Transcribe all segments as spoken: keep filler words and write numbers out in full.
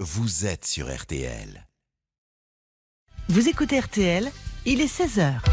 vous êtes sur R T L. Vous écoutez R T L, il est seize heures.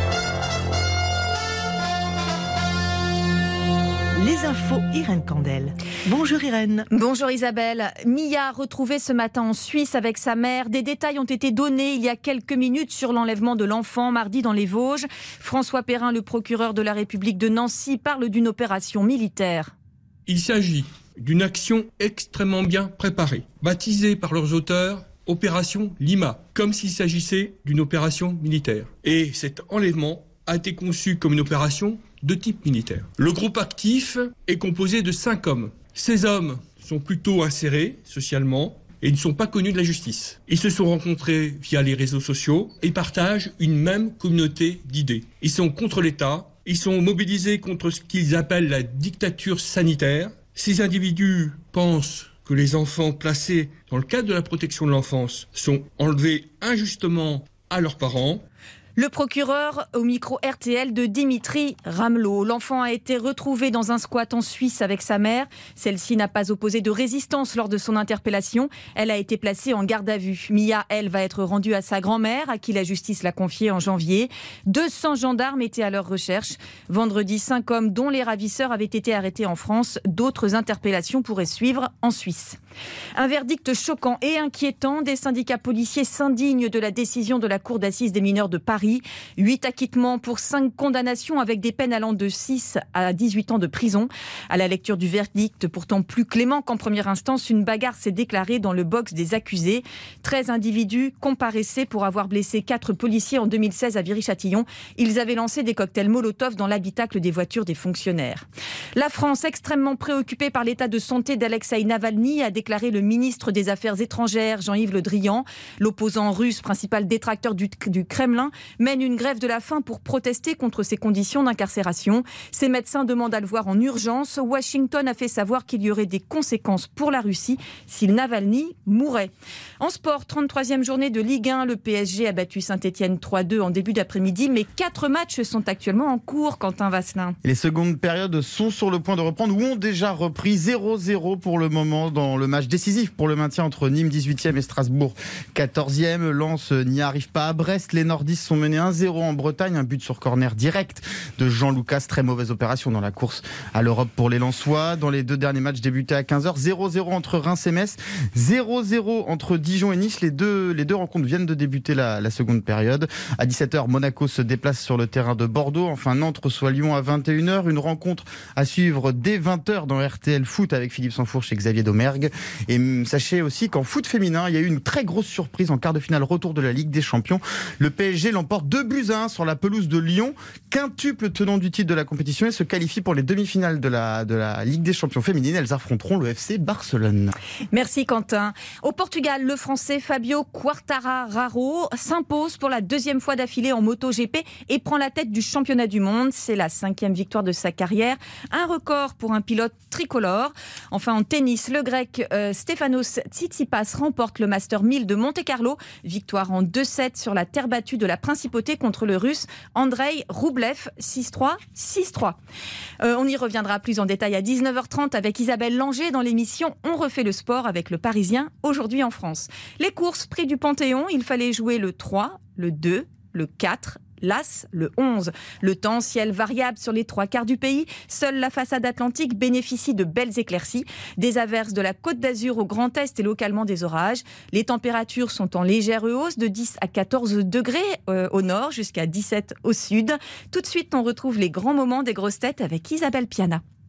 Les infos, Irène Candel. Bonjour Irène. Bonjour Isabelle. Mia retrouvée ce matin en Suisse avec sa mère. Des détails ont été donnés il y a quelques minutes sur l'enlèvement de l'enfant mardi dans les Vosges. François Perrin, le procureur de la République de Nancy, parle d'une opération militaire. Il s'agit d'une action extrêmement bien préparée, baptisée par leurs auteurs Opération Lima, comme s'il s'agissait d'une opération militaire. Et cet enlèvement a été conçu comme une opération de type militaire. Le groupe actif est composé de cinq hommes. Ces hommes sont plutôt insérés socialement et ne sont pas connus de la justice. Ils se sont rencontrés via les réseaux sociaux et partagent une même communauté d'idées. Ils sont contre l'État, ils sont mobilisés contre ce qu'ils appellent la dictature sanitaire. Ces individus pensent que les enfants placés dans le cadre de la protection de l'enfance sont enlevés injustement à leurs parents. Le procureur au micro R T L de Dimitri Ramelot. L'enfant a été retrouvé dans un squat en Suisse avec sa mère. Celle-ci n'a pas opposé de résistance lors de son interpellation. Elle a été placée en garde à vue. Mia, elle, va être rendue à sa grand-mère, à qui la justice l'a confiée en janvier. deux cents gendarmes étaient à leur recherche. Vendredi, cinq hommes, dont les ravisseurs, avaient été arrêtés en France. D'autres interpellations pourraient suivre en Suisse. Un verdict choquant et inquiétant. Des syndicats policiers s'indignent de la décision de la Cour d'assises des mineurs de Paris. huit acquittements pour cinq condamnations avec des peines allant de six à dix-huit ans de prison. À la lecture du verdict, pourtant plus clément qu'en première instance, une bagarre s'est déclarée dans le box des accusés. treize individus comparaissaient pour avoir blessé quatre policiers en deux mille seize à Viry-Châtillon. Ils avaient lancé des cocktails Molotov dans l'habitacle des voitures des fonctionnaires. La France, extrêmement préoccupée par l'état de santé d'Alexeï Navalny, a déclaré le ministre des Affaires étrangères, Jean-Yves Le Drian. L'opposant russe, principal détracteur du, du Kremlin, mène une grève de la faim pour protester contre ses conditions d'incarcération. Ses médecins demandent à le voir en urgence. Washington a fait savoir qu'il y aurait des conséquences pour la Russie si Navalny mourait. En sport, trente-troisième journée de Ligue un, le P S G a battu Saint-Etienne trois deux en début d'après-midi, mais quatre matchs sont actuellement en cours, Quentin Vasselin. Les secondes périodes sont sur le point de reprendre ou ont déjà repris. Zéro zéro pour le moment dans le match décisif pour le maintien entre Nîmes dix-huitième et Strasbourg quatorzième. Lens n'y arrive pas à Brest. Les nordistes sont menés un zéro en Bretagne, un but sur corner direct de Jean Lucas. Très mauvaise opération dans la course à l'Europe pour les Lensois. Dans les deux derniers matchs débutés à quinze heures, zéro zéro entre Reims et Metz, zéro zéro entre Dijon et Nice. Les deux, les deux rencontres viennent de débuter la, la seconde période. À dix-sept heures, Monaco se déplace sur le terrain de Bordeaux. Enfin, Nantes reçoit Lyon à vingt et une heures. Une rencontre à suivre dès vingt heures dans R T L Foot avec Philippe Sansfourche et Xavier Domergue. Et sachez aussi qu'en foot féminin, il y a eu une très grosse surprise en quart de finale retour de la Ligue des Champions. Le P S G l'emporte deux buts à un sur la pelouse de Lyon, quintuple tenant du titre de la compétition, et se qualifie pour les demi-finales de la, de la Ligue des Champions féminines. Elles affronteront le F C Barcelone. Merci Quentin. Au Portugal, le Français Fabio Quartararo s'impose pour la deuxième fois d'affilée en MotoGP et prend la tête du championnat du monde. C'est la cinquième victoire de sa carrière, un record pour un pilote tricolore. Enfin, en tennis, le grec euh, Stefanos Tsitsipas remporte le Master mille de Monte-Carlo. Victoire en deux sept sur la terre battue de la Principauté contre le Russe Andrei Roublev, six trois, six trois. Euh, on y reviendra plus en détail à dix-neuf heures trente avec Isabelle Langer dans l'émission On refait le sport avec le Parisien aujourd'hui en France. Les courses, prix du Panthéon, il fallait jouer le trois, le deux, le quatre, l'As, le onze. Le temps, ciel variable sur les trois quarts du pays. Seule la façade atlantique bénéficie de belles éclaircies. Des averses de la Côte d'Azur au Grand Est et localement des orages. Les températures sont en légère hausse de dix à quatorze degrés euh, au nord jusqu'à dix-sept au sud. Tout de suite, on retrouve les grands moments des grosses têtes avec Isabelle Piana.